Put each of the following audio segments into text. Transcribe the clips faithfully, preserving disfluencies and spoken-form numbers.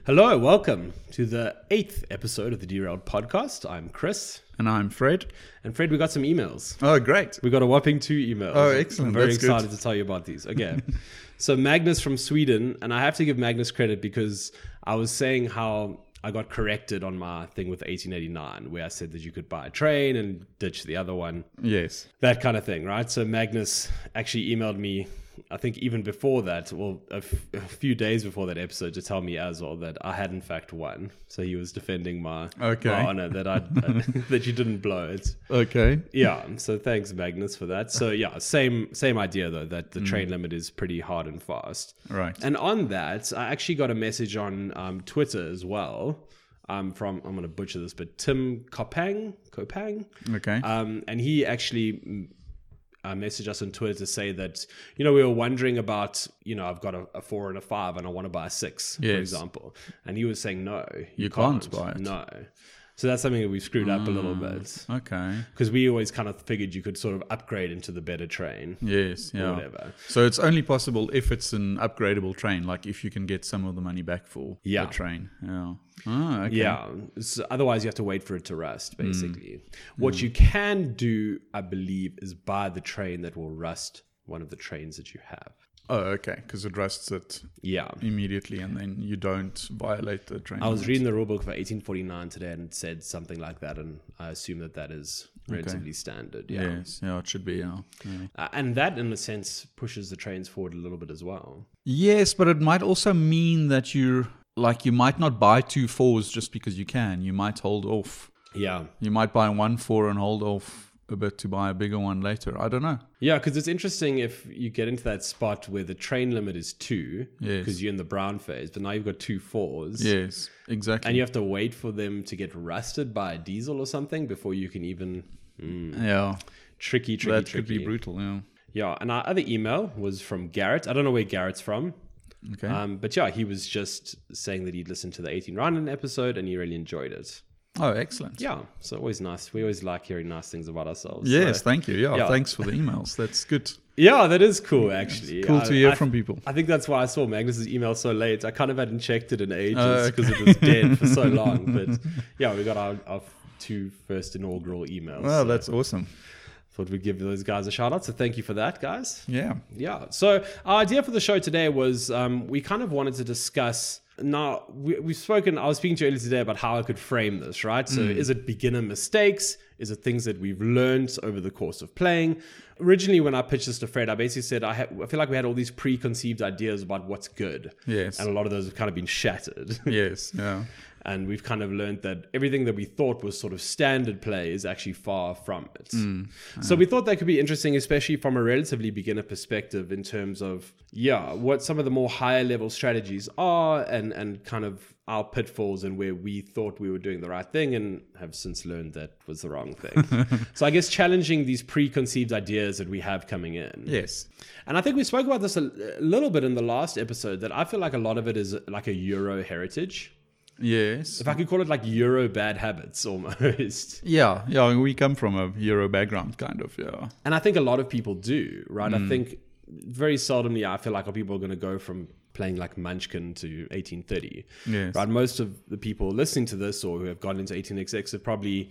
Hello, welcome to the eighth episode of the Derailed Podcast. I'm Chris. And I'm Fred. And Fred, we got some emails. Oh, great. We got a whopping two emails. Oh, excellent. I'm very That's excited good. to tell you about these. Okay. So Magnus from Sweden, and I have to give Magnus credit because I was saying how I got corrected on my thing with eighteen eighty-nine, where I said that you could buy a train and ditch the other one. Yes. That kind of thing, right? So Magnus actually emailed me, I think even before that, well, a, f- a few days before that episode, to tell me as well that I had in fact won. So he was defending my, Okay. my honor that I that you didn't blow it. Okay. Yeah. So thanks, Magnus, for that. So yeah, same same idea though, that the train limit is pretty hard and fast. Right. And on that, I actually got a message on um, Twitter as well. Um, from I'm going to butcher this, but Tim Kopang, Kopang, Okay. um, and he actually uh, messaged us on Twitter to say that, you know, we were wondering about, you know, I've got a, a four and a five and I want to buy a six, Yes. for example. And he was saying, no, you, You can't buy it. No. So that's something that we've screwed up a little bit. Okay. Because we always kind of figured you could sort of upgrade into the better train Yes. or Yeah. whatever. So it's only possible if it's an upgradable train, like if you can get some of the money back for Yeah. the train. Yeah. Oh, okay. Yeah. So otherwise, you have to wait for it to rust, basically. Mm. What you can do, I believe, is buy the train that will rust one of the trains that you have. Oh, okay. Because it rusts it Yeah. immediately and then you don't violate the train. I was limit. reading the rulebook for eighteen forty-nine today and it said something like that, and I assume that that is relatively standard. Yeah. Yes. Yeah, it should be. Yeah. Yeah. Uh, and that, in a sense, pushes the trains forward a little bit as well. Yes, but it might also mean that you're like you might not buy two fours just because you can. You might hold off. Yeah. You might buy one four and hold off a bit to buy a bigger one later. I don't know. Yeah, because it's interesting if you get into that spot where the train limit is two, Yes. because you're in the brown phase, but now you've got two fours. Yes, exactly. And you have to wait for them to get rusted by a diesel or something before you can even... Mm, yeah, tricky, tricky, that tricky. could be brutal. Yeah. Yeah, and our other email was from Garrett. I don't know where Garrett's from. Okay. Um, but yeah, he was just saying that he'd listened to the eighteen Roundin episode and he really enjoyed it. oh, excellent. Yeah, so always nice. We always like hearing nice things about ourselves. Yes, So, thank you. Yeah, yeah. thanks for the emails. That's good. yeah, that is cool, actually. Cool I- to hear I- from people. I think that's why I saw Magnus's email so late. I kind of hadn't checked it in ages Oh, because it was dead for so long. But yeah, we got our, our two first inaugural emails. Well, so that's awesome. thought we'd give those guys a shout out. So thank you for that, guys. Yeah. Yeah. So our idea for the show today was um, we kind of wanted to discuss. Now we, we've spoken. I was speaking to you earlier today about how I could frame this, right? So is it beginner mistakes? Is it things that we've learned over the course of playing? Originally, when I pitched this to Fred, I basically said I, ha- I feel like we had all these preconceived ideas about what's good, Yes. and a lot of those have kind of been shattered. Yes. Yeah. And we've kind of learned that everything that we thought was sort of standard play is actually far from it. So we thought that could be interesting, especially from a relatively beginner perspective in terms of, yeah, what some of the more higher level strategies are and, and kind of our pitfalls and where we thought we were doing the right thing and have since learned that was the wrong thing. So I guess challenging these preconceived ideas that we have coming in. Yes. And I think we spoke about this a, a little bit in the last episode, that I feel like a lot of it is like a Euro heritage. Yes. If I could call it like Euro bad habits almost. Yeah. Yeah. We come from a Euro background, kind of. Yeah. And I think a lot of people do, right? I think very seldomly I feel like people are going to go from playing like Munchkin to eighteen thirty. Yes. Right? Most of the people listening to this or who have gone into eighteen X X have probably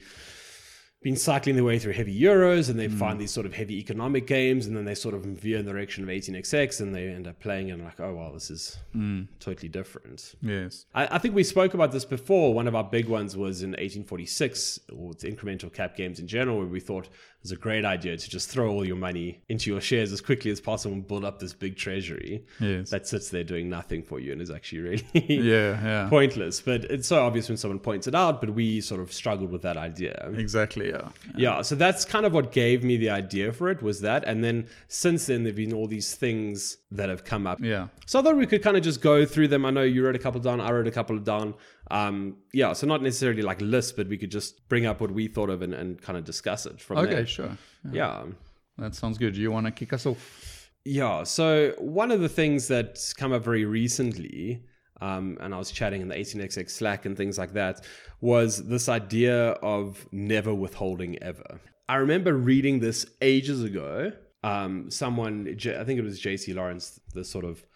been cycling their way through heavy Euros and they find these sort of heavy economic games and then they sort of veer in the direction of eighteen X X and they end up playing and like, oh, well, this is totally different. Yes. I, I think we spoke about this before. One of our big ones was in eighteen forty-six, or the incremental cap games in general, where we thought it was a great idea to just throw all your money into your shares as quickly as possible and build up this big treasury Yes. that sits there doing nothing for you and is actually really Yeah. Yeah. pointless. But it's so obvious when someone points it out, but we sort of struggled with that idea. Exactly. Yeah. Yeah, so that's kind of what gave me the idea for it, was that. And then since then, there have been all these things that have come up. Yeah. So I thought we could kind of just go through them. I know you wrote a couple down, I wrote a couple down. Um, yeah, so not necessarily like lists, but we could just bring up what we thought of and, and kind of discuss it from Okay. there. Sure. Yeah. That sounds good. You want to kick us off? Yeah, so one of the things that's come up very recently, um, and I was chatting in the eighteen X X Slack and things like that, was this idea of never withholding ever. I remember reading this ages ago. Um, someone, I think it was J C Lawrence, the sort of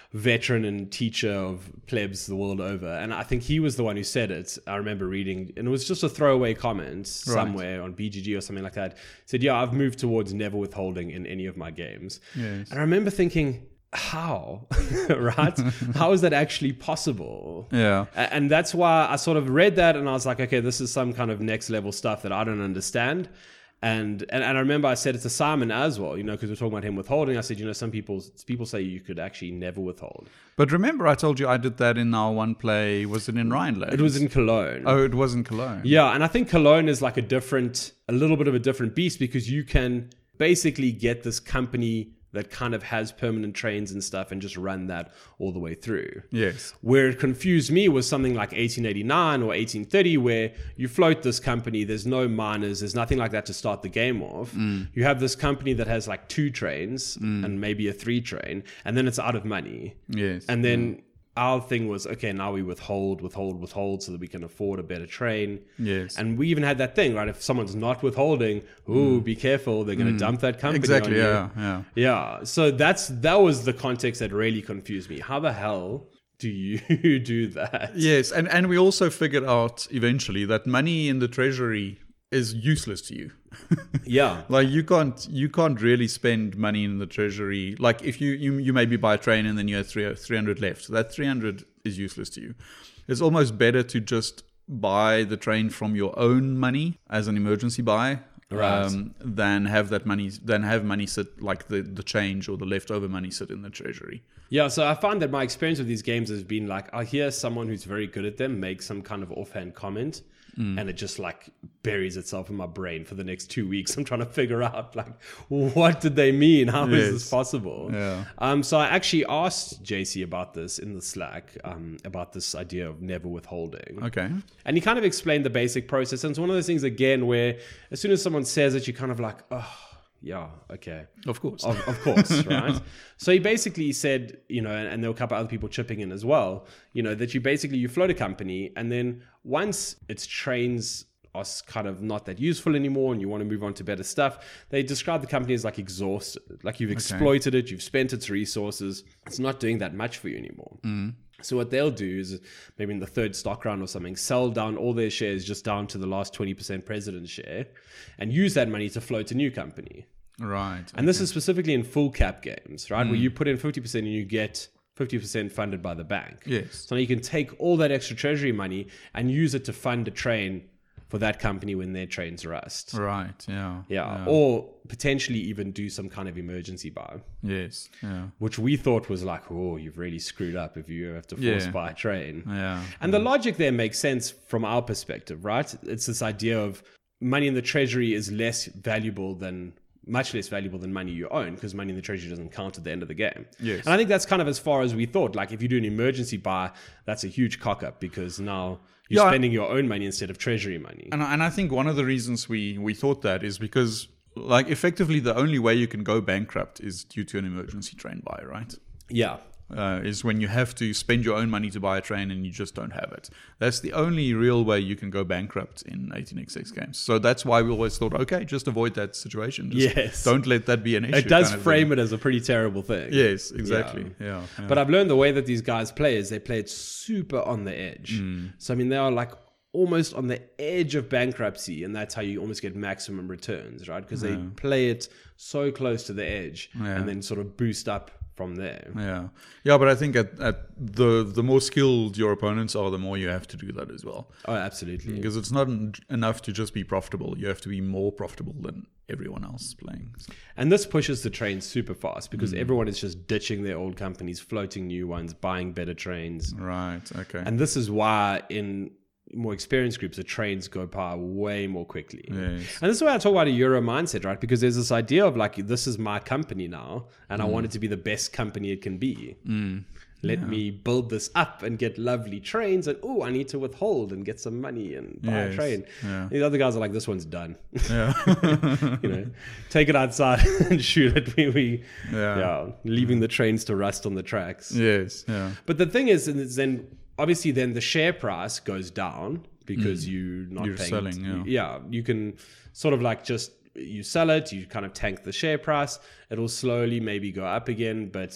veteran and teacher of plebs the world over. And I think he was the one who said it. I remember reading, and it was just a throwaway comment somewhere on B G G or something like that. Said, yeah, I've moved towards never withholding in any of my games. Yes. And I remember thinking, how? Right? How is that actually possible? Yeah. A- And that's why I sort of read that and I was like, okay, this is some kind of next level stuff that I don't understand. And, and and I remember I said it to Simon as well, you know, because we're talking about him withholding. I said, you know, some people people say you could actually never withhold. But remember, I told you I did that in our one play. Was it in Rhineland? It was in Cologne. Oh, it was in Cologne. Yeah, and I think Cologne is like a different, a little bit of a different beast because you can basically get this company that kind of has permanent trains and stuff and just run that all the way through. Yes. Where it confused me was something like eighteen eighty-nine or eighteen thirty, where you float this company, there's no miners, there's nothing like that to start the game off. Mm. You have this company that has like two trains mm. and maybe a three train, and then it's out of money. Yes. And then mm. our thing was, okay, now we withhold, withhold, withhold so that we can afford a better train. Yes. And we even had that thing, right? If someone's not withholding, ooh, mm. be careful, they're going to mm. dump that company Exactly, on yeah, you. yeah. Yeah. So that's that was the context that really confused me. How the hell do you do that? Yes, and, and we also figured out eventually that money in the treasury is useless to you. Yeah. Like you can't you can't really spend money in the treasury. Like if you, you, you maybe buy a train and then you have three, three hundred left. That three hundred is useless to you. It's almost better to just buy the train from your own money as an emergency buy. Right. Um, than have that money, than have money sit like the, the change or the leftover money sit in the treasury. Yeah, so I find that my experience with these games has been like, I hear someone who's very good at them make some kind of offhand comment, mm. and it just like buries itself in my brain for the next two weeks. I'm trying to figure out like, what did they mean? How yes. is this possible? Yeah. Um. So I actually asked J C about this in the Slack, um, about this idea of never withholding. Okay. And he kind of explained the basic process. And it's one of those things again where as soon as someone says it, you're kind of like, oh. Yeah, okay. Of course. Of, of course, right? So he basically said, you know, and, and there were a couple of other people chipping in as well, you know, that you basically, you float a company and then once its trains are kind of not that useful anymore and you want to move on to better stuff, they describe the company as like exhausted, like you've exploited okay. it, you've spent its resources, it's not doing that much for you anymore. Mm. So what they'll do is maybe in the third stock round or something, sell down all their shares just down to the last twenty percent president's share and use that money to float a new company. Right. And okay. this is specifically in full cap games, right? Mm. Where you put in fifty percent and you get fifty percent funded by the bank. Yes. So now you can take all that extra treasury money and use it to fund a train for that company when their trains rust. Right, yeah, yeah. Yeah. Or potentially even do some kind of emergency buy. Yes. Yeah. Which we thought was like, oh, you've really screwed up if you have to force yeah. buy a train. Yeah. And yeah. the logic there makes sense from our perspective, right? It's this idea of money in the treasury is less valuable than much less valuable than money you own because money in the treasury doesn't count at the end of the game. Yes. And I think that's kind of as far as we thought. Like if you do an emergency buy, that's a huge cock up because now you're yeah, spending your own money instead of treasury money. And, and I think one of the reasons we, we thought that is because like effectively the only way you can go bankrupt is due to an emergency train buy, right? Yeah. Uh, is when you have to spend your own money to buy a train and you just don't have it. That's the only real way you can go bankrupt in eighteen x six games. So that's why we always thought, okay, just avoid that situation. Just yes. Don't let that be an issue. It does kind of frame thing. It as a pretty terrible thing. Yes, exactly. Yeah. Yeah, yeah. But I've learned the way that these guys play is they play it super on the edge. Mm. So, I mean, they are like almost on the edge of bankruptcy, and that's how you almost get maximum returns, right? Because yeah. they play it so close to the edge yeah. and then sort of boost up from there. Yeah. Yeah, but I think at, at the the more skilled your opponents are, the more you have to do that as well. Oh, absolutely. Because it's not en- enough to just be profitable. You have to be more profitable than everyone else playing. So. And this pushes the trains super fast because mm. everyone is just ditching their old companies, floating new ones, buying better trains. Right, okay. And this is why in more experienced groups, the trains go by way more quickly. Yes. And this is why I talk about a Euro mindset, right? Because there's this idea of like, this is my company now, and mm. I want it to be the best company it can be. Mm. Let yeah. me build this up and get lovely trains, and oh, I need to withhold and get some money and buy yes. a train. Yeah. The other guys are like, this one's done. Yeah. You know, take it outside and shoot it. We, we yeah. yeah, leaving the trains to rust on the tracks. Yes. Yeah. But the thing is, is then obviously then the share price goes down because mm. you're not you're paying. selling, yeah. yeah, you can sort of like just, you sell it, you kind of tank the share price. It'll slowly maybe go up again, but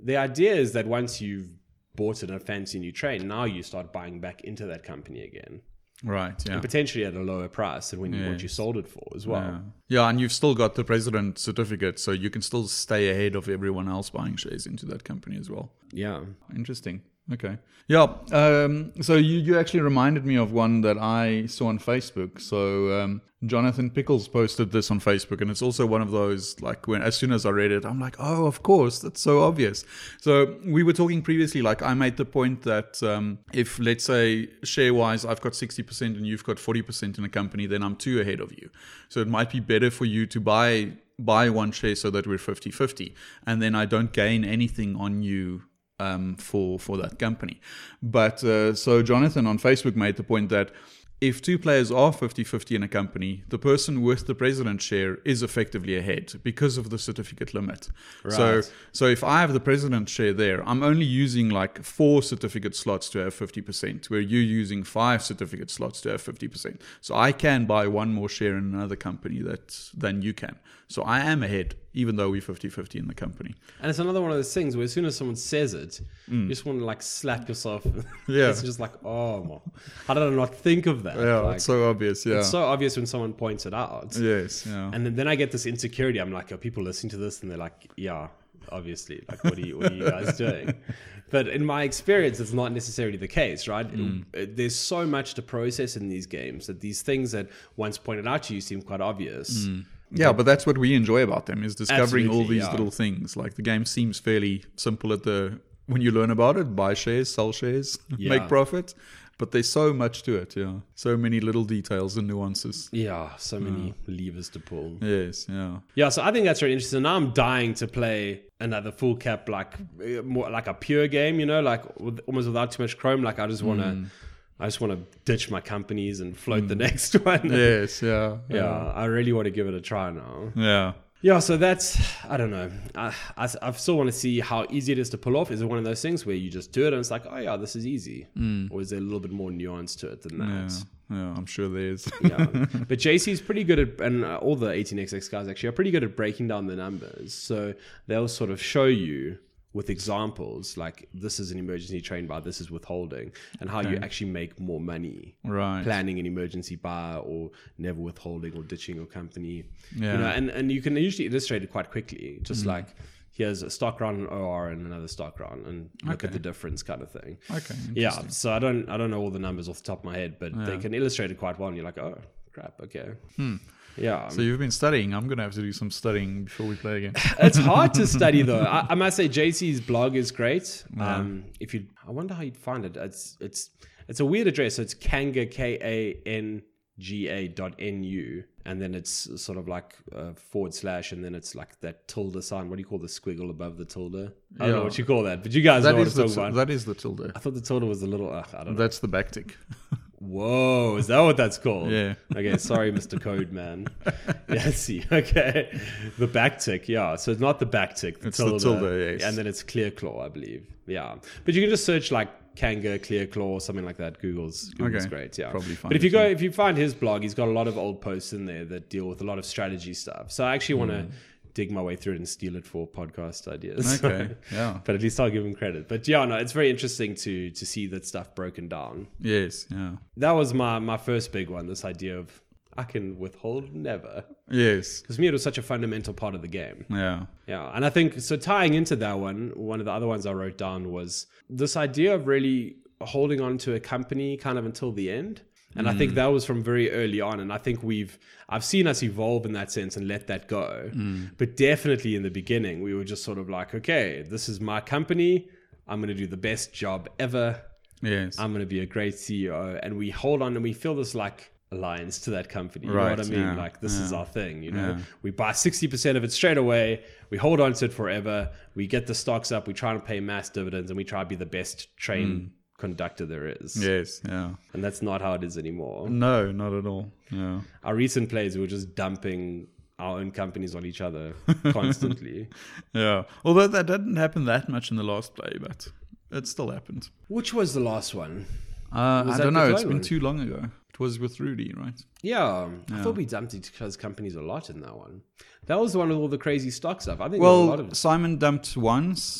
the idea is that once you've bought it a fancy new train, now you start buying back into that company again. Right, yeah. And potentially at a lower price than when you, Yes. what you sold it for as well. Yeah. yeah, and you've still got the president certificate, so you can still stay ahead of everyone else buying shares into that company as well. Yeah. Interesting. Okay. Yeah. Um, so you, you actually reminded me of one that I saw on Facebook. So um, Jonathan Pickles posted this on Facebook, and it's also one of those, like, when as soon as I read it, I'm like, oh, of course, that's so obvious. So we were talking previously, like I made the point that um, if, let's say, share-wise, I've got sixty percent and you've got forty percent in a company, then I'm two ahead of you. So it might be better for you to buy buy one share so that we're fifty-fifty, and then I don't gain anything on you Um, for for that company. But uh, so Jonathan on Facebook made the point that if two players are fifty-fifty in a company, the person with the president share is effectively ahead because of the certificate limit. Right. So so if I have the president share there, I'm only using like four certificate slots to have fifty percent, where you're using five certificate slots to have fifty percent. So I can buy one more share in another company that than you can. So I am ahead, even though we're fifty-fifty in the company. And it's another one of those things where as soon as someone says it, mm. you just want to like slap yourself. Yeah. It's just like, oh, well, how did I not think of that? Yeah, like, it's so obvious. Yeah. It's so obvious when someone points it out. Yes. Yeah. And then, then I get this insecurity. I'm like, are people listening to this? And they're like, yeah, obviously. Like, what are you, what are you guys doing? But in my experience, it's not necessarily the case, right? Mm. It, there's so much to process in these games that these things that once pointed out to you seem quite obvious. Mm. Yeah, but that's what we enjoy about them, is discovering Absolutely, all these yeah. little things. Like the game seems fairly simple at the when you learn about it: buy shares, sell shares, Yeah. make profit. But there's so much to it. Yeah, so many little details and nuances. Yeah, so many levers to pull. Yes, yeah, Yeah, so I think that's really interesting. Now I'm dying to play another full cap, like uh, more like a pure game, you know, like with, almost without too much chrome. Like I just want to, mm. I just want to ditch my companies and float mm. the next one. Yes, yeah, yeah, yeah. I really want to give it a try now. Yeah. Yeah, so that's, I don't know. I, I, I still want to see how easy it is to pull off. Is it one of those things where you just do it and it's like, oh yeah, this is easy? Mm. Or is there a little bit more nuance to it than that? Yeah, yeah I'm sure there is. Yeah. But J C's pretty good at, and uh, all the eighteen X X guys actually are pretty good at breaking down the numbers. So they'll sort of show you with examples, like this is an emergency train buy, this is withholding, and how okay. you actually make more money right. planning an emergency buy or never withholding or ditching your company. Yeah. You know, and, and you can usually illustrate it quite quickly, just mm. like here's a stock round, an O R, and another stock round, and look okay. at the difference, kind of thing. Okay. Yeah. So I don't I don't know all the numbers off the top of my head, but yeah. they can illustrate it quite well, and you're like, oh crap, okay. Hmm. Yeah. So you've been studying. I'm going to have to do some studying before we play again. It's hard to study though. I, I must say J C's blog is great. Yeah. Um, if you, I wonder how you'd find it. It's it's it's a weird address. So it's Kanga K A N G A dot N U, and then it's sort of like uh, forward slash, and then it's like that tilde sign. What do you call the squiggle above the tilde? I don't yeah. know what you call that, but you guys that know what is I'm the talking t- about. That is the tilde. I thought the tilde was the little. Uh, I don't know. That's the backtick. Whoa, is that what that's called? Yeah. Okay, sorry, Mister Code Man. Yeah, I see. Okay. The backtick, yeah. So it's not the backtick, the it's tilde. the tilde, yes. And then it's clear claw, I believe. Yeah. But you can just search like Kanga, clear claw, something like that. Google's Google's okay. great, yeah. Probably fine. But if you go, if you find his blog, he's got a lot of old posts in there that deal with a lot of strategy stuff. So I actually want to mm. dig my way through it and steal it for podcast ideas. Okay, yeah. But at least I'll give him credit. But yeah, no, it's very interesting to to see that stuff broken down. Yes, yeah. That was my my first big one, this idea of I can withhold never. Yes. Because me, it was such a fundamental part of the game. Yeah. Yeah. And I think, so tying into that one, one of the other ones I wrote down was this idea of really holding on to a company kind of until the end. And mm. I think that was from very early on. And I think we've, I've seen us evolve in that sense and let that go. Mm. But definitely in the beginning, we were just sort of like, okay, this is my company. I'm going to do the best job ever. Yes. I'm going to be a great C E O. And we hold on and we feel this like alliance to that company. You right, know what I mean? yeah, like this yeah, is our thing, you know? Yeah. We buy sixty percent of it straight away. We hold on to it forever. We get the stocks up. We try to pay mass dividends and we try to be the best train mm. conductor there is. Yes, yeah. And that's not how it is anymore. No, not at all. Yeah. Our recent plays, we were just dumping our own companies on each other constantly. Yeah. Although that didn't happen that much in the last play, but it still happened. Which was the last one? Uh, I don't know. It's been one? too long ago. It was with Rudy, right? Yeah. yeah. I thought we dumped each other's companies a lot in that one. That was the one with all the crazy stock stuff. I think well, there was a lot of... Simon dumped once.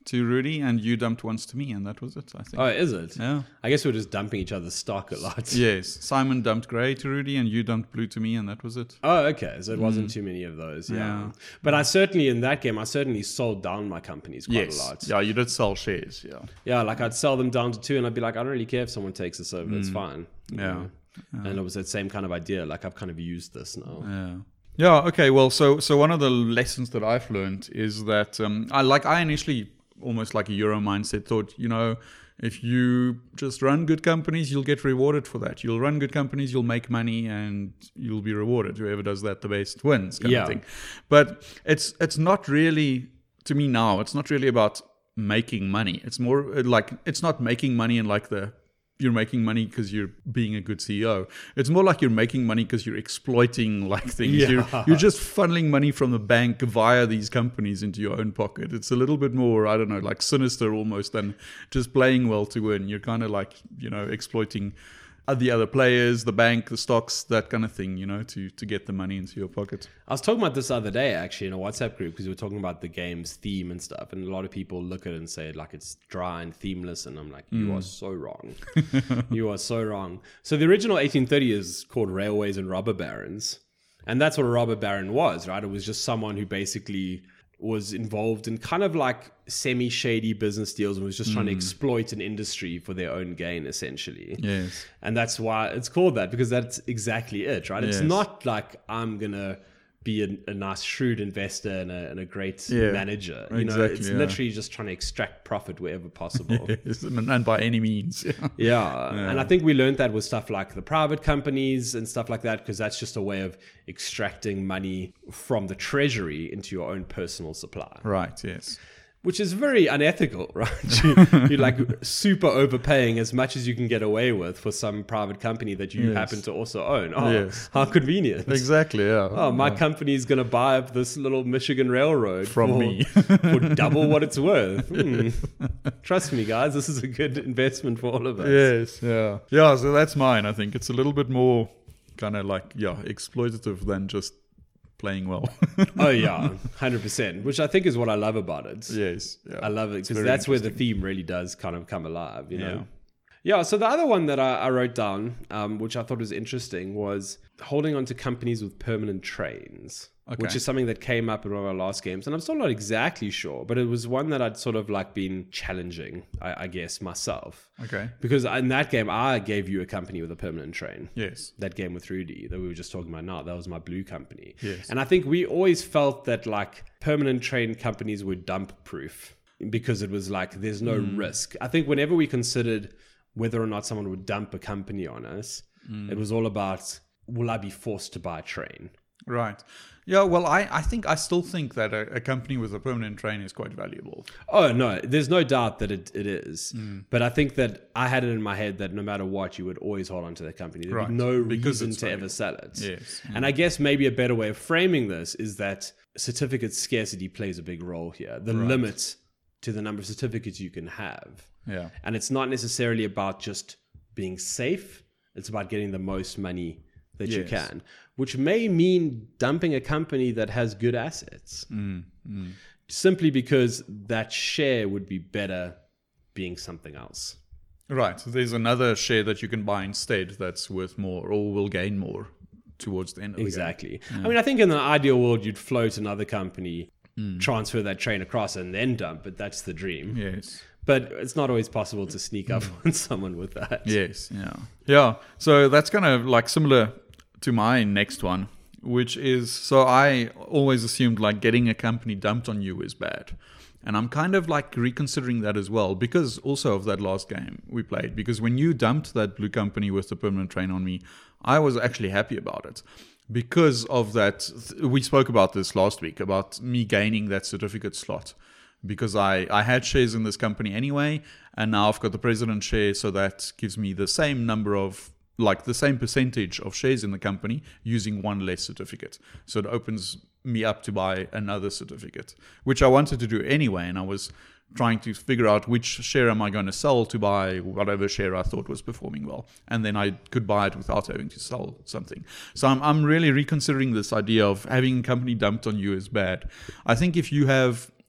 to Rudy, and you dumped once to me, and that was it, I think. Oh, is it? Yeah. I guess we're just dumping each other's stock a lot. Yes. Simon dumped grey to Rudy, and you dumped blue to me, and that was it. Oh, okay. So it wasn't too many of those. Yeah. Yeah. But I certainly, in that game, I certainly sold down my companies quite Yes. a lot. Yeah, you did sell shares. Yeah. Yeah, like I'd sell them down to two, and I'd be like, I don't really care if someone takes this over. It's fine. you Yeah. know? And it was that same kind of idea. Like I've kind of used this now. Yeah. Yeah. Okay. Well, so so one of the lessons that I've learned is that um, I like I initially almost like a Euro mindset thought, you know, if you just run good companies, you'll get rewarded for that. You'll run good companies, you'll make money, and you'll be rewarded. Whoever does that the best wins, kind Yeah. of thing. But it's it's not really, to me now, it's not really about making money. It's more like it's not making money in like the you're making money because you're being a good C E O. It's more like you're making money because you're exploiting like things. Yeah. You're, you're just funneling money from the bank via these companies into your own pocket. It's a little bit more, I don't know, like sinister almost than just playing well to win. You're kind of like, you know, exploiting the other players, the bank, the stocks, that kind of thing, you know, to, to get the money into your pocket. I was talking about this the other day, actually, in a WhatsApp group, because we were talking about the game's theme and stuff. And a lot of people look at it and say, like, it's dry and themeless. And I'm like, you are so wrong. You are so wrong. So the original eighteen thirty is called Railways and Robber Barons. And that's what a robber baron was, right? It was just someone who basically was involved in kind of like semi-shady business deals and was just trying to exploit an industry for their own gain, essentially. Yes. And that's why it's called that, because that's exactly it, right? It's Yes. not like I'm going to be a, a nice, shrewd investor and a, and a great Yeah, manager. You know, exactly, it's yeah. literally just trying to extract profit wherever possible. Yes, and, and by any means. Yeah. Yeah. And I think we learned that with stuff like the private companies and stuff like that, because that's just a way of extracting money from the treasury into your own personal supply. Right, yes. Which is very unethical, right? You, you're like super overpaying as much as you can get away with for some private company that you Yes. happen to also own. Oh, Yes. how convenient. Exactly, yeah. Oh, my company is going to buy up this little Michigan Railroad From for, me. for double what it's worth. Hmm. Trust me, guys, this is a good investment for all of us. Yes, yeah. Yeah, so that's mine. I think it's a little bit more kind of like, yeah, exploitative than just playing well. Oh, yeah, one hundred percent, which I think is what I love about it. Yes. Yeah. I love it because very that's where the theme really does kind of come alive, you know? Yeah. Yeah, so the other one that I, I wrote down, um, which I thought was interesting, was holding on to companies with permanent trains, Okay. which is something that came up in one of our last games. And I'm still not exactly sure, but it was one that I'd sort of like been challenging, I, I guess, myself. Okay. Because in that game, I gave you a company with a permanent train. Yes. That game with Rudy that we were just talking about now, that was my blue company. Yes. And I think we always felt that like permanent train companies were dump proof because it was like there's no Mm. risk. I think whenever we considered whether or not someone would dump a company on us, Mm. it was all about, will I be forced to buy a train? Right. Yeah, well, I, I think I still think that a, a company with a permanent train is quite valuable. Oh, no, there's no doubt that it, it is. Mm. But I think that I had it in my head that no matter what, you would always hold on to that company. There'd Right, be no because reason it's to valuable. ever sell it. Yes. And I guess maybe a better way of framing this is that certificate scarcity plays a big role here. The Right. limit to the number of certificates you can have. Yeah. And it's not necessarily about just being safe. It's about getting the most money that you Yes. can, which may mean dumping a company that has good assets. Mm, mm. Simply because that share would be better being something else. Right. So there's another share that you can buy instead that's worth more or will gain more towards the end of the Exactly. I mean, I think in the ideal world, you'd float another company, Mm. transfer that train across, and then dump it. That's the dream. game. Yes. But it's not always possible to sneak up on someone with that. Yes. Yeah. Yeah. So that's kind of like similar to my next one, which is so I always assumed like getting a company dumped on you is bad. And I'm kind of like reconsidering that as well because also of that last game we played. Because when you dumped that blue company with the permanent train on me, I was actually happy about it. Because of that, we spoke about this last week, about me gaining that certificate slot. Because I, I had shares in this company anyway, and now I've got the president share, so that gives me the same number of, like the same percentage of shares in the company using one less certificate. So it opens me up to buy another certificate, which I wanted to do anyway, and I was trying to figure out which share am I going to sell to buy whatever share I thought was performing well. And then I could buy it without having to sell something. So I'm, I'm really reconsidering this idea of having a company dumped on you is bad. I think if you have...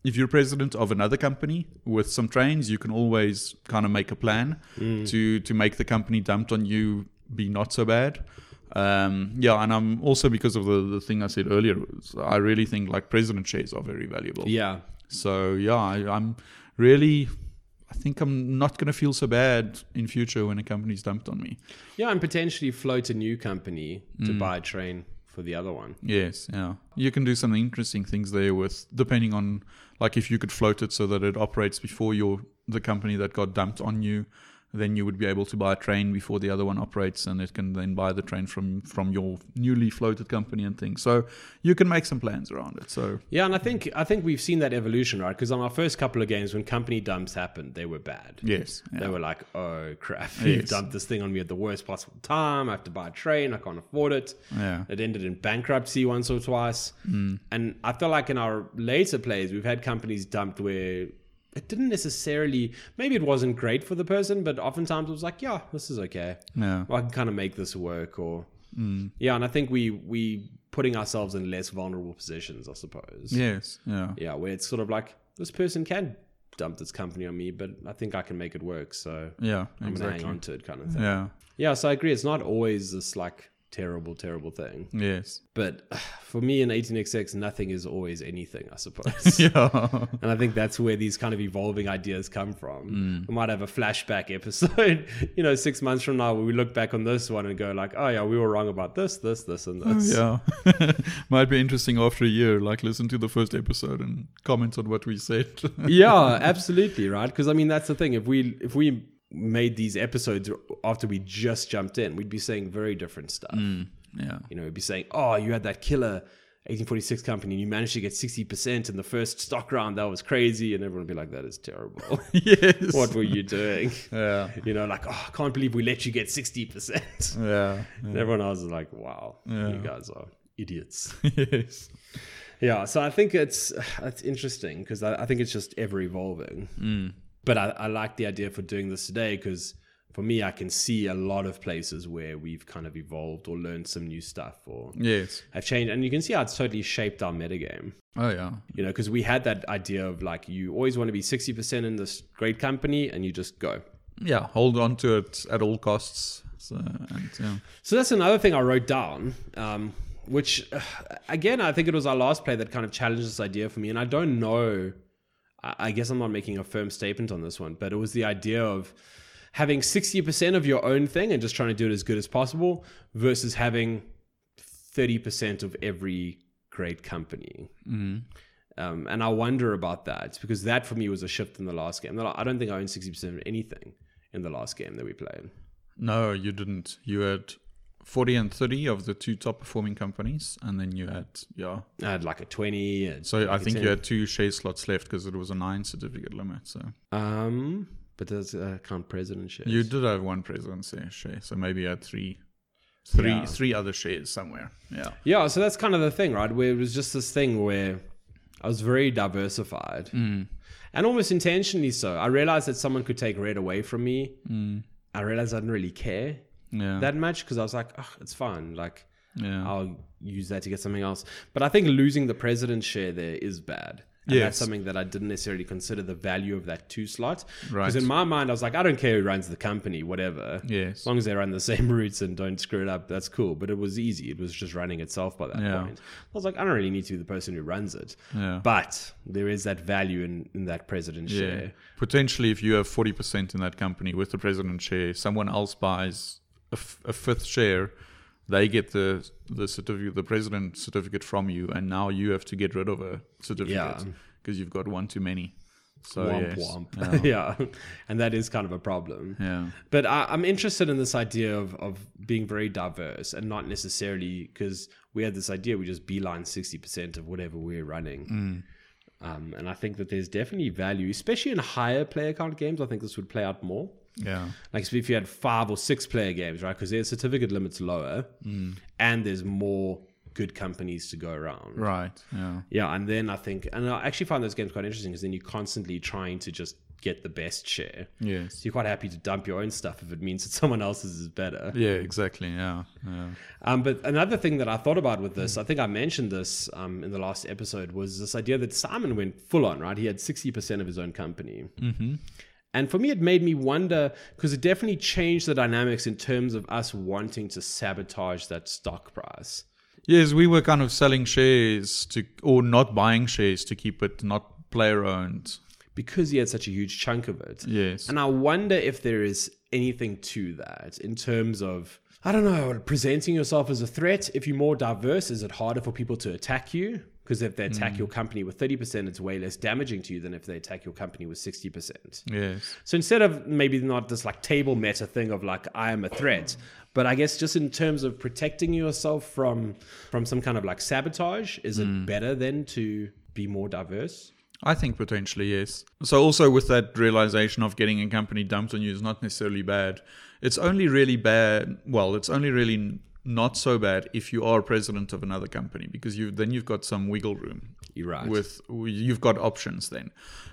if you're president of another company with some trains, you can always kind of make a plan mm. to to make the company dumped on you be not so bad. Um, yeah, and I'm also, because of the, the thing I said earlier, I really think like president shares are very valuable. Yeah. So yeah, I, I'm really, I think I'm not going to feel so bad in future when a company's dumped on me. Yeah, and potentially float a new company to mm. buy a train for the other one. Yes, yeah. You can do some interesting things there with, depending on, like if you could float it so that it operates before your the company that got dumped on you, then you would be able to buy a train before the other one operates, and it can then buy the train from, from your newly floated company and things. So you can make some plans around it. So yeah, and I think I think we've seen that evolution, right? Because on our first couple of games, when company dumps happened, they were bad. Yes. Yeah. They were like, oh crap, yes. you've dumped this thing on me at the worst possible time. I have to buy a train. I can't afford it. Yeah. It ended in bankruptcy once or twice. Mm. And I feel like in our later plays, we've had companies dumped where it didn't necessarily, maybe it wasn't great for the person, but oftentimes it was like, yeah, this is okay. Yeah. I can kind of make this work, or mm. yeah. And I think we we putting ourselves in less vulnerable positions, I suppose. Yes. Yeah. Yeah, where it's sort of like, this person can dump this company on me, but I think I can make it work. So yeah, I'm exactly. going to hang on to it, kind of thing. Yeah. Yeah. So I agree. It's not always this like terrible, terrible thing. Yes. But uh, for me in eighteen X X, nothing is always anything, I suppose. Yeah. And I think that's where these kind of evolving ideas come from. Mm. We might have a flashback episode, you know, six months from now, where we look back on this one and go like, oh yeah, we were wrong about this, this, this, and this. Oh, yeah. Might be interesting after a year, like listen to the first episode and comment on what we said. Yeah, absolutely. Right. Because I mean, that's the thing. If we, if we, made these episodes after we just jumped in, we'd be saying very different stuff. Mm, yeah. You know, we'd be saying, oh, you had that killer eighteen forty-six company and you managed to get sixty percent in the first stock round. That was crazy. And everyone would be like, that is terrible. Yes. What were you doing? Yeah. You know, like, oh, I can't believe we let you get sixty percent. Yeah. Yeah. And everyone else is like, wow, yeah. you guys are idiots. Yes. Yeah. So I think it's, it's interesting because I, I think it's just ever evolving. Mm. But I, I like the idea for doing this today because for me, I can see a lot of places where we've kind of evolved or learned some new stuff or yes. have changed. And you can see how it's totally shaped our metagame. Oh, yeah. You know, because we had that idea of like, you always want to be sixty percent in this great company and you just go. Yeah, hold on to it at all costs. So, and, yeah. so that's another thing I wrote down, um, which, uh, again, I think it was our last play that kind of challenged this idea for me. And I don't know... I guess I'm not making a firm statement on this one, but it was the idea of having sixty percent of your own thing and just trying to do it as good as possible versus having thirty percent of every great company. Mm-hmm. Um, and I wonder about that because that for me was a shift in the last game. I don't think I owned sixty percent of anything in the last game that we played. No, you didn't. You had forty and thirty of the two top performing companies, and then you had yeah I had like a twenty and so like I think ten. you had two share slots left because it was a nine certificate limit. So um but does uh, count president shares? You did have one president share, so maybe you had three three yeah. three other shares somewhere. Yeah yeah so that's kind of the thing, right, where it was just this thing where I was very diversified mm. and almost intentionally so. I realized that someone could take red away from me. mm. I realized I didn't really care yeah. that much because I was like, oh, it's fine. Like, yeah. I'll use that to get something else. But I think losing the president share there is bad. And yes. that's something that I didn't necessarily consider the value of that two slot. Right. Because in my mind, I was like, I don't care who runs the company, whatever. Yes. As long as they run the same routes and don't screw it up, that's cool. But it was easy. It was just running itself by that yeah. point. I was like, I don't really need to be the person who runs it. Yeah. But there is that value in, in that president yeah. share. Potentially, if you have forty percent in that company with the president share, someone else buys a, f- a fifth share, they get the the certificate, the president certificate from you, and now you have to get rid of a certificate because yeah. you've got one too many. So womp yes. womp. Yeah. yeah. And that is kind of a problem. Yeah. But I, I'm interested in this idea of, of being very diverse and not necessarily because we had this idea, we just beeline sixty percent of whatever we're running. Mm. Um, and I think that there's definitely value, especially in higher player count games. I think this would play out more. Yeah. Like if you had five or six player games, right? Because their certificate limit's lower mm. and there's more good companies to go around. Right. Yeah. Yeah. And then I think, and I actually find those games quite interesting because then you're constantly trying to just get the best share. Yes. So you're quite happy to dump your own stuff if it means that someone else's is better. Yeah, exactly. Yeah. yeah. Um, but another thing that I thought about with this, I think I mentioned this um, in the last episode, was this idea that Simon went full on, right? He had sixty percent of his own company. Mm-hmm. And for me, it made me wonder, because it definitely changed the dynamics in terms of us wanting to sabotage that stock price. Yes, we were kind of selling shares to, or not buying shares to keep it not player owned. Because he had such a huge chunk of it. Yes. And I wonder if there is anything to that in terms of, I don't know, presenting yourself as a threat. If you're more diverse, is it harder for people to attack you? Because if they attack mm. your company with thirty percent, it's way less damaging to you than if they attack your company with sixty percent. Yes. So instead of maybe not this like table meta thing of like, I am a threat, but I guess just in terms of protecting yourself from, from some kind of like sabotage, is it mm. better then to be more diverse? I think potentially, yes. So also with that realization of getting a company dumped on you is not necessarily bad. It's only really bad, well, it's only really not so bad if you are president of another company, because you then you've got some wiggle room. You're right. With, you've got options then.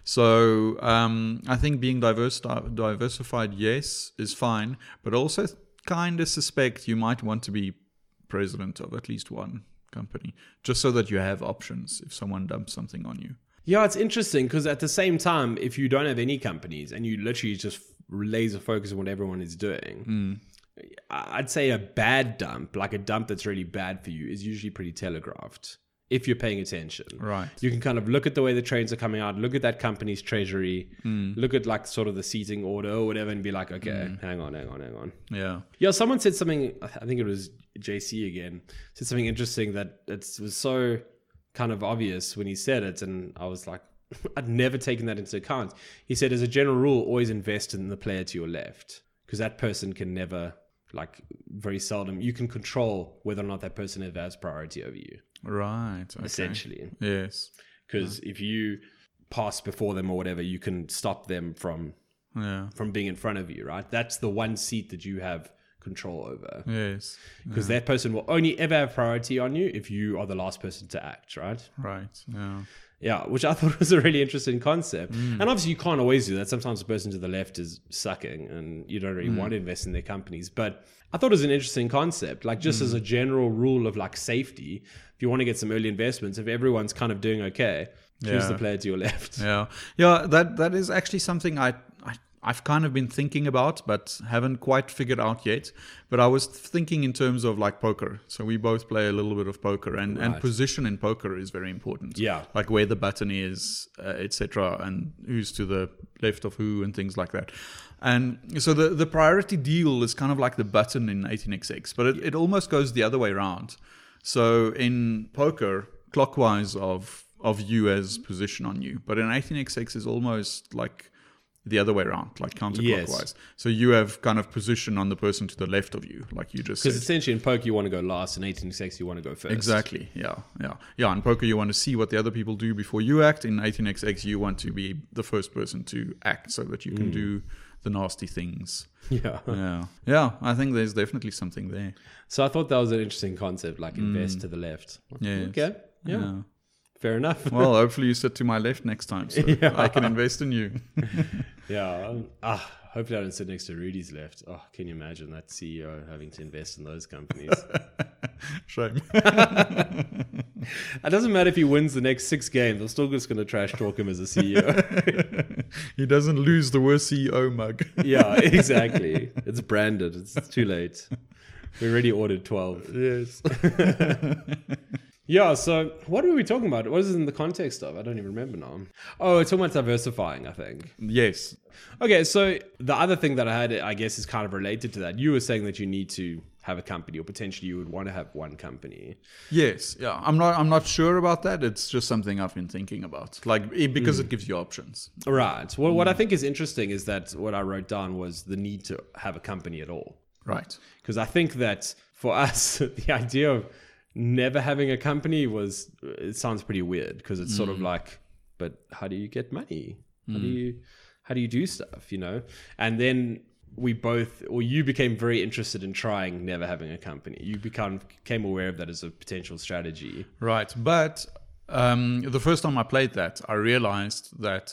So um, I think being diverse, diversified, yes, is fine, but also kind of suspect you might want to be president of at least one company, just so that you have options if someone dumps something on you. Yeah, it's interesting because at the same time, if you don't have any companies and you literally just laser focus on what everyone is doing, mm. I'd say a bad dump, like a dump that's really bad for you, is usually pretty telegraphed if you're paying attention. Right. You can kind of look at the way the trains are coming out, look at that company's treasury, mm. look at like sort of the seating order or whatever and be like, okay, mm. hang on, hang on, hang on. Yeah. Yeah, someone said something, I think it was J C again, said something interesting that it was so kind of obvious when he said it, and I was like, I'd never taken that into account. He said, as a general rule, always invest in the player to your left, because that person can never, like very seldom, you can control whether or not that person ever has priority over you. Right. Okay. Essentially. Yes. Because yeah. if you pass before them or whatever, you can stop them from yeah. from being in front of you, right? That's the one seat that you have control over. Yes. Because yeah. that person will only ever have priority on you if you are the last person to act, right? Right. Yeah. Yeah, which I thought was a really interesting concept. Mm. And obviously you can't always do that. Sometimes the person to the left is sucking and you don't really mm. want to invest in their companies. But I thought it was an interesting concept. Like just mm. as a general rule of like safety, if you want to get some early investments, if everyone's kind of doing okay, choose yeah. the player to your left. Yeah. Yeah, that that is actually something I, I I've kind of been thinking about, but haven't quite figured out yet. But I was thinking in terms of like poker. So we both play a little bit of poker, and, right. and position in poker is very important. Yeah. Like where the button is, uh, et cetera, and who's to the left of who and things like that. And so the, the priority deal is kind of like the button in eighteen X X, but it, it almost goes the other way around. So in poker, clockwise of of you as position on you, but in eighteen X X is almost like the other way around, like counterclockwise. Yes. So you have kind of position on the person to the left of you, like you just said. Because essentially in poker you want to go last, in eighteen X X you want to go first. Exactly, yeah, yeah. Yeah, in poker you want to see what the other people do before you act. In eighteen X X you want to be the first person to act so that you can mm. do the nasty things. Yeah. Yeah. Yeah, I think there's definitely something there. So I thought that was an interesting concept, like invest mm. to the left. Yeah. Okay, yeah. yeah. Fair enough. Well, hopefully you sit to my left next time, so yeah. I can invest in you. yeah. Um, ah, hopefully I don't sit next to Rudy's left. Oh, can you imagine that C E O having to invest in those companies? Shame. It doesn't matter if he wins the next six games. I'm still just going to trash talk him as a C E O. He doesn't lose the worst C E O mug. Yeah, exactly. It's branded. It's, it's too late. We already ordered twelve. Yes. Yeah, so what were we talking about? What is it in the context of? I don't even remember now. Oh, it's talking about diversifying, I think. Yes. Okay, so the other thing that I had, I guess, is kind of related to that. You were saying that you need to have a company, or potentially you would want to have one company. Yes, yeah. I'm not I'm not sure about that. It's just something I've been thinking about. Like, because mm. it gives you options. Right. Well, mm. what I think is interesting is that what I wrote down was the need to have a company at all. Right. Because I think that for us, the idea of never having a company was, it sounds pretty weird, because it's mm. sort of like, but how do you get money? How mm. do you, how do you do stuff, you know? And then we both, or you became very interested in trying never having a company. You become, became aware of that as a potential strategy. Right. But um, the first time I played that, I realized that,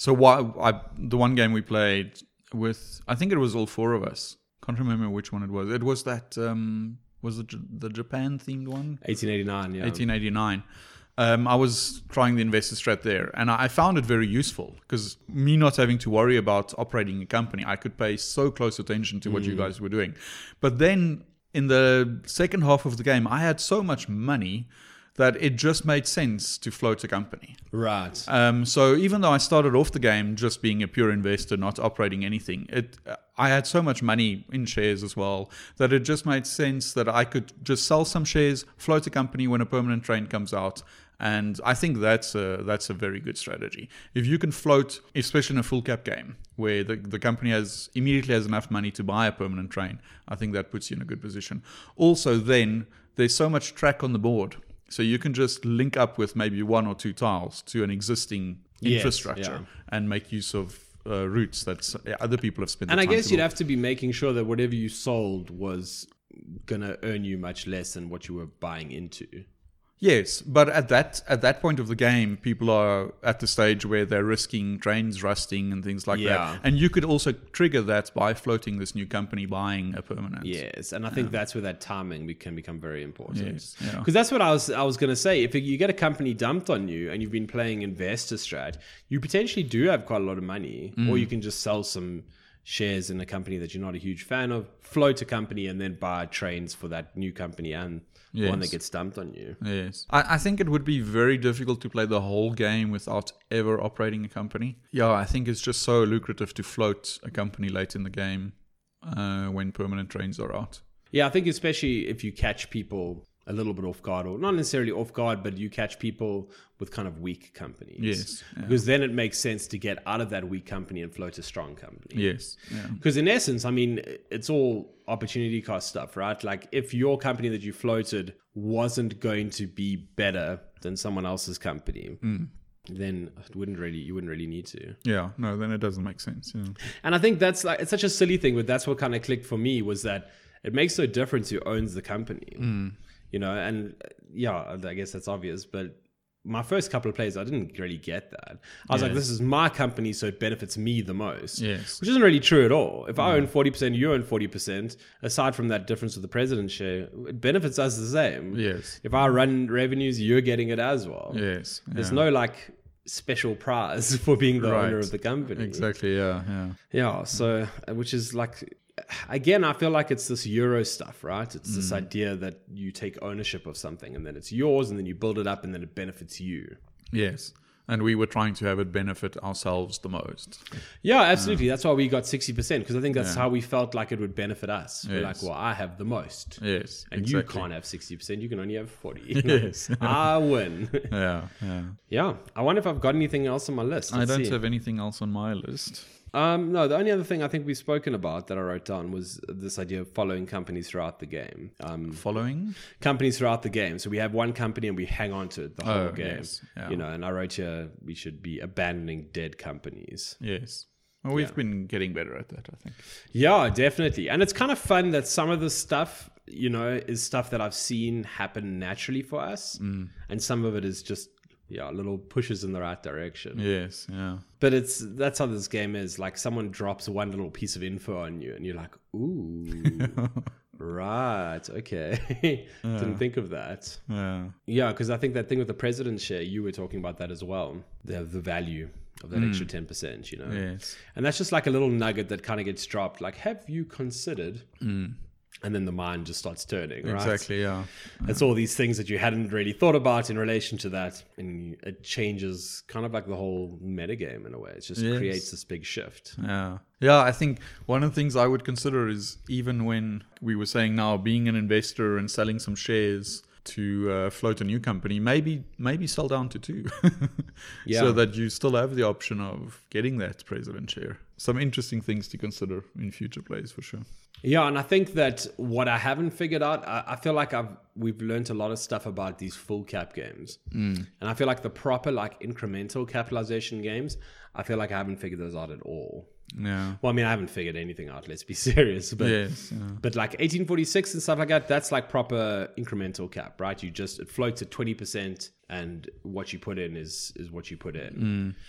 So why I the one game we played with, I think it was all four of us. Can't remember which one it was. It was that um, was it the Japan themed one? eighteen eighty-nine, yeah. eighteen eighty-nine. Um, I was trying the investor strat there, and I found it very useful because me not having to worry about operating a company, I could pay so close attention to what mm. you guys were doing. But then in the second half of the game, I had so much money that it just made sense to float a company. Right. Um, so even though I started off the game just being a pure investor, not operating anything, it I had so much money in shares as well that it just made sense that I could just sell some shares, float a company when a permanent train comes out. And I think that's a, that's a very good strategy. If you can float, especially in a full cap game, where the, the company has immediately has enough money to buy a permanent train, I think that puts you in a good position. Also, then there's so much track on the board. So you can just link up with maybe one or two tiles to an existing yes, infrastructure yeah. and make use of uh, routes that other people have spent. And the I time guess to you'd build. have to be making sure that whatever you sold was going to earn you much less than what you were buying into. Yes, but at that at that point of the game, people are at the stage where they're risking trains rusting and things like Yeah. that. And you could also trigger that by floating this new company buying a permanent. Yes, and I think that's where that timing be- can become very important. Yes, yeah. Because that's what I was I was going to say. If you get a company dumped on you and you've been playing investor strat, you potentially do have quite a lot of money, Mm. or you can just sell some shares in a company that you're not a huge fan of, float a company, and then buy trains for that new company and the one Yes. that gets dumped on you. Yes. I, I think it would be very difficult to play the whole game without ever operating a company. Yeah, I think it's just so lucrative to float a company late in the game uh, when permanent trains are out. Yeah, I think especially if you catch people a little bit off guard, or not necessarily off guard, but you catch people with kind of weak companies. Yes. Yeah. Because then it makes sense to get out of that weak company and float a strong company. Yes. Yeah. Because in essence, I mean, it's all opportunity cost stuff, right? Like if your company that you floated wasn't going to be better than someone else's company, Mm. then it wouldn't really, you wouldn't really need to. Yeah. No, then it doesn't make sense. Yeah. And I think that's like, it's such a silly thing, but that's what kind of clicked for me, was that it makes no difference who owns the company. Mm. You know, and uh, yeah, I guess that's obvious, but my first couple of plays, I didn't really get that. I was Yes. like, this is my company, so it benefits me the most. Yes. Which isn't really true at all. If I own forty percent, you own forty percent, aside from that difference with the president's share, it benefits us the same. Yes. If I run revenues, you're getting it as well. Yes. There's yeah. no like special prize for being the Right. owner of the company. Exactly. Yeah. Yeah. Yeah, so uh, which is like, again, I feel like it's this Euro stuff, right? It's this idea that you take ownership of something and then it's yours, and then you build it up and then it benefits you. Yes. And we were trying to have it benefit ourselves the most. Yeah, absolutely. That's why we got sixty percent, because I think that's Yeah. how we felt like it would benefit us. We're like, Yes. well, I have the most. Yes. And exactly. you can't have sixty percent. You can only have forty. Yes. I win. Yeah. Yeah. Yeah. I wonder if I've got anything else on my list. I Let's don't see. have anything else on my list. Um, no, the only other thing I think we've spoken about that I wrote down was this idea of following companies throughout the game. Um, Following? companies throughout the game. So we have one company and we hang on to it the whole Oh, game. yes. Yeah. You know, and I wrote here we should be abandoning dead companies. Yes. Well, we've Yeah. been getting better at that, I think. Yeah, definitely. And it's kind of fun that some of this stuff, you know, is stuff that I've seen happen naturally for us. Mm. And some of it is just, yeah, little pushes in the right direction. Yes. Yeah. But it's that's how this game is. Like someone drops one little piece of info on you and you're like, ooh, right, okay. Didn't think of that. Yeah. Yeah, because I think that thing with the president's share, you were talking about that as well. The the value of that extra ten percent, you know? Yes. And that's just like a little nugget that kind of gets dropped. Like, have you considered? And then the mind just starts turning, right? Exactly. Yeah. It's all these things that you hadn't really thought about in relation to that. And it changes kind of like the whole metagame in a way. It just Yes. creates this big shift. Yeah. Yeah, I think one of the things I would consider is, even when we were saying now being an investor and selling some shares to uh, float a new company, maybe maybe sell down to two. Yeah. So that you still have the option of getting that president share. Some interesting things to consider in future plays for sure. Yeah, and I think that what I haven't figured out, I, I feel like I've we've learned a lot of stuff about these full cap games, mm. and I feel like the proper like incremental capitalization games, I feel like I haven't figured those out at all. Yeah. Well, I mean, I haven't figured anything out. Let's be serious, but Yes. Yeah. but like eighteen forty-six and stuff like that, that's like proper incremental cap, right? You just it floats at twenty percent, and what you put in is is what you put in.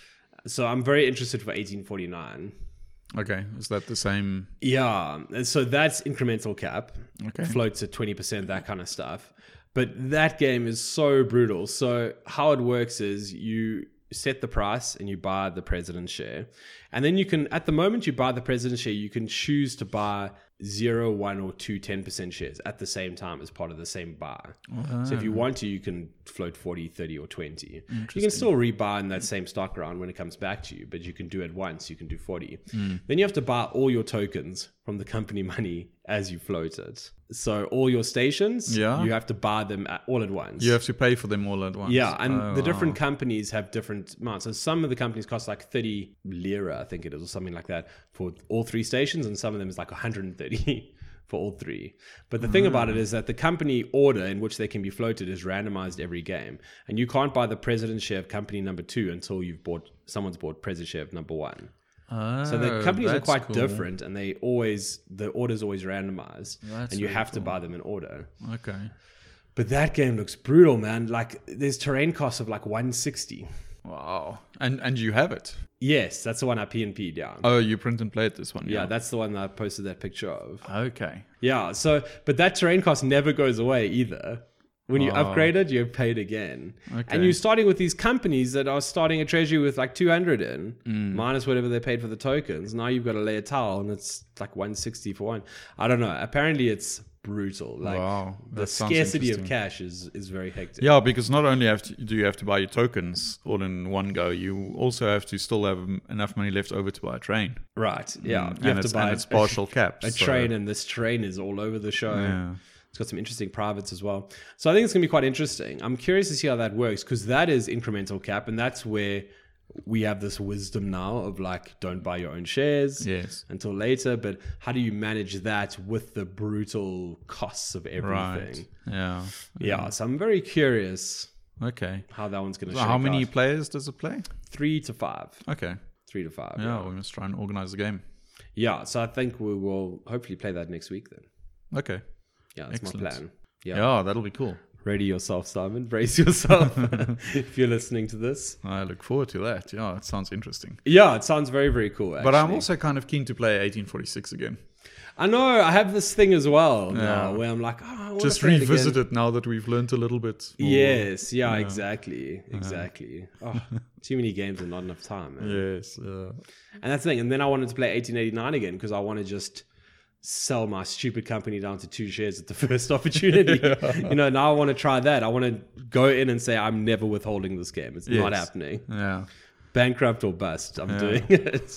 So I'm very interested for eighteen forty-nine. Okay, is that the same? Yeah, and so that's incremental cap. Okay. Floats at twenty percent, that kind of stuff. But that game is so brutal. So how it works is you set the price and you buy the president's share. And then you can, at the moment you buy the president's share, you can choose to buy zero, one, or two ten percent shares at the same time as part of the same buy. Oh. So if you want to, you can float forty, thirty, or twenty. You can still rebuy in that same stock round when it comes back to you, but you can do it once, you can do forty. Mm. Then you have to buy all your tokens from the company money as you float it. So all your stations, yeah. you have to buy them at, all at once. You have to pay for them all at once. Yeah, and oh, the different wow. companies have different amounts. So some of the companies cost like thirty lira, I think it is, or something like that for all three stations, and some of them is like one hundred thirty for all three. But the mm. thing about it is that the company order in which they can be floated is randomized every game, and you can't buy the president's share of company number two until you've bought someone's bought president's share of number one. Oh, so the companies are quite cool. different, and they always the order's always randomized, that's and you really have cool. to buy them in order. Okay. But that game looks brutal, man. Like there's terrain costs of like one sixty. Wow. And and you have it? Yes, that's the one I P and P'd down. Oh, you print and played this one? Yeah, Yeah, that's the one that I posted that picture of. Okay. Yeah, so, but that terrain cost never goes away either. When you Oh. upgrade it, you're paid again. Okay. And you're starting with these companies that are starting a treasury with like two hundred in, Mm. minus whatever they paid for the tokens. Now you've got to lay a towel and it's like one sixty for one. I don't know. Apparently it's brutal. Like Wow, the that sounds scarcity of interesting. cash is, is very hectic. Yeah, because not only have to, do you have to buy your tokens all in one go, you also have to still have enough money left over to buy a train. Right. Yeah. Mm, You and have it's, to buy and it's partial caps. a so- train, and this train is all over the show. Yeah. It's got some interesting privates as well. So I think it's going to be quite interesting. I'm curious to see how that works, because that is incremental cap, and that's where we have this wisdom now of like, don't buy your own shares Yes. until later. But how do you manage that with the brutal costs of everything? Right. Yeah. Yeah. So I'm very curious Okay. how that one's going to So shake how many out. players does it play? Three to five. Okay. Three to five. Yeah, Yeah. we must try and organize the game. Yeah. So I think we will hopefully play that next week then. Okay. Yeah, that's Excellent. my plan. Yeah. Yeah. that'll be cool. Ready yourself, Simon. Brace yourself if you're listening to this. I look forward to that. Yeah, it sounds interesting. Yeah, it sounds very, very cool. Actually. But I'm also kind of keen to play eighteen forty-six again. I know, I have this thing as well now Yeah. where I'm like, oh, I want Just to play revisit it, again. it now that we've learned a little bit more. Yes, yeah, exactly. Exactly. Oh, too many games and not enough time. Man. Yes. Uh, And that's the thing. And then I wanted to play eighteen eighty-nine again because I want to just sell my stupid company down to two shares at the first opportunity. yeah. You know, now I want to try that. I want to go in and say, I'm never withholding this game. It's not Yes. happening. yeah. Bankrupt or bust. I'm Yeah. doing it.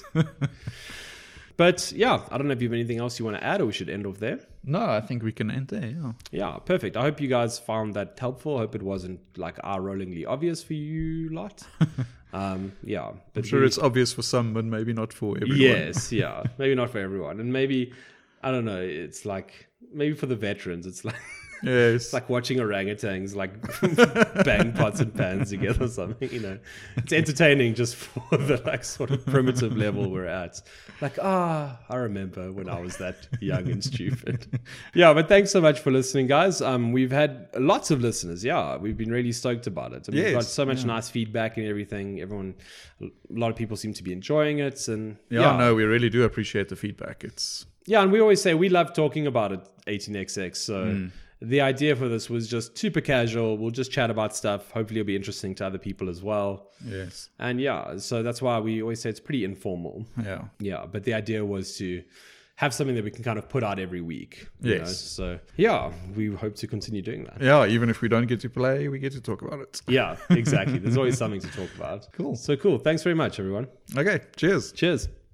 But yeah, I don't know if you have anything else you want to add, or we should end off there. No, I think we can end there. Yeah. Yeah, perfect. I hope you guys found that helpful. I hope it wasn't like eye-rollingly obvious for you lot. um, yeah, but I'm sure we- it's obvious for some, but maybe not for everyone. yes, yeah, maybe not for everyone, and maybe I don't know. It's like maybe for the veterans, it's like. Yes. It's like watching orangutans like bang pots and pans together or something, you know. It's entertaining just for the like sort of primitive level we're at. Like, ah, I remember when I was that young and stupid. Yeah, but thanks so much for listening, guys. Um, we've had lots of listeners. Yeah, we've been really stoked about it. And we've got Yes, so much yeah. nice feedback and everything. Everyone, a lot of people seem to be enjoying it. And yeah, yeah, no, we really do appreciate the feedback. It's yeah, and we always say we love talking about it, eighteen X X. So Mm. the idea for this was just super casual. We'll just chat about stuff. Hopefully it'll be interesting to other people as well. yes. And yeah, so that's why we always say it's pretty informal. Yeah. Yeah, but the idea was to have something that we can kind of put out every week. you Yes. know? So yeah, we hope to continue doing that. Yeah, even if we don't get to play, we get to talk about it. Yeah, exactly. There's always something to talk about. Cool. So cool. Thanks very much, everyone. Okay, cheers. Cheers.